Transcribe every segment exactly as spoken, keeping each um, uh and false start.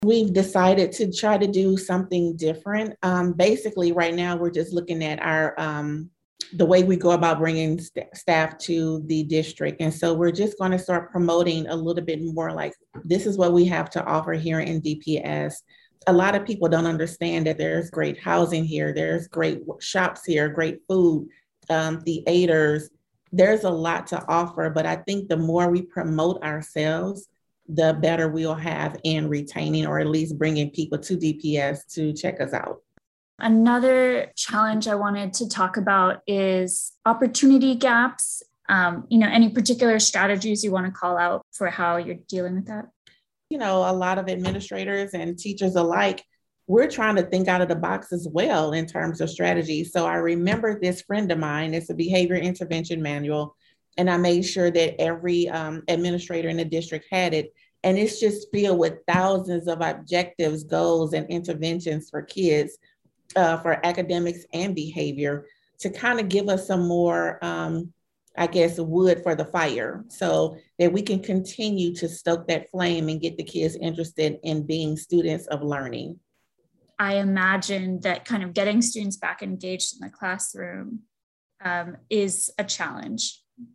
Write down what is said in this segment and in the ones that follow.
We've decided to try to do something different. Um, basically, right now, we're just looking at our um, the way we go about bringing st- staff to the district. And so we're just going to start promoting a little bit more like this is what we have to offer here in D P S. A lot of people don't understand that there's great housing here, there's great shops here, great food, um, theaters. There's a lot to offer, but I think the more we promote ourselves, the better we'll have in retaining or at least bringing people to D P S to check us out. Another challenge I wanted to talk about is opportunity gaps. Um, you know, any particular strategies you want to call out for how you're dealing with that? You know, a lot of administrators and teachers alike, we're trying to think out of the box as well in terms of strategy. So I remember this friend of mine, it's a behavior intervention manual, and I made sure that every um, administrator in the district had it. And it's just filled with thousands of objectives, goals, and interventions for kids, uh, for academics and behavior to kind of give us some more, um, I guess, wood for the fire so that we can continue to stoke that flame and get the kids interested in being students of learning. I imagine that kind of getting students back engaged in the classroom um, is a challenge.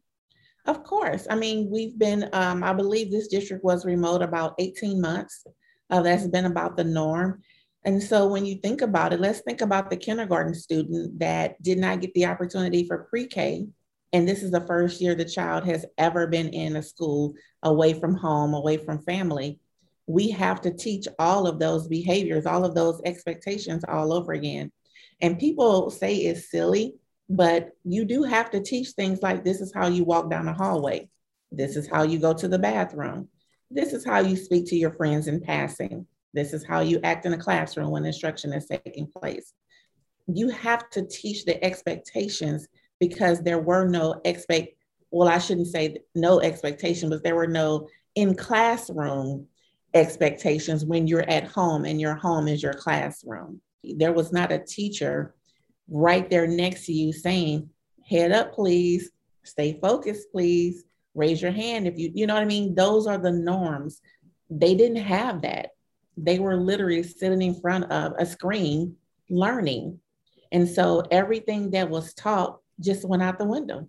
Of course. I mean, we've been, um, I believe this district was remote about eighteen months. Uh, that's been about the norm. And so when you think about it, let's think about the kindergarten student that did not get the opportunity for pre-K. And this is the first year the child has ever been in a school away from home, away from family. We have to teach all of those behaviors, all of those expectations all over again. And people say it's silly, but you do have to teach things like this is how you walk down the hallway. This is how you go to the bathroom. This is how you speak to your friends in passing. This is how you act in a classroom when instruction is taking place. You have to teach the expectations because there were no expect, well, I shouldn't say no expectation, but there were no in classroom expectations when you're at home and your home is your classroom. There was not a teacher right there next to you saying, head up, please, stay focused, please, raise your hand if you, you know what I mean? Those are the norms. They didn't have that. They were literally sitting in front of a screen learning. And so everything that was taught just went out the window.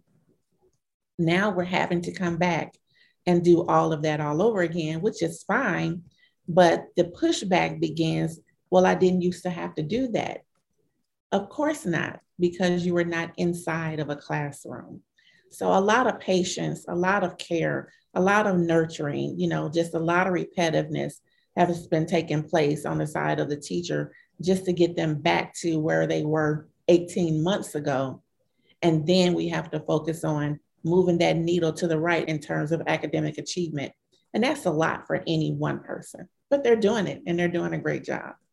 Now we're having to come back and do all of that all over again, which is fine. But the pushback begins, well, I didn't used to have to do that. Of course not, because you were not inside of a classroom. So a lot of patience, a lot of care, a lot of nurturing, you know, just a lot of repetitiveness has been taking place on the side of the teacher just to get them back to where they were eighteen months ago. And then we have to focus on moving that needle to the right in terms of academic achievement. And that's a lot for any one person, but they're doing it and they're doing a great job.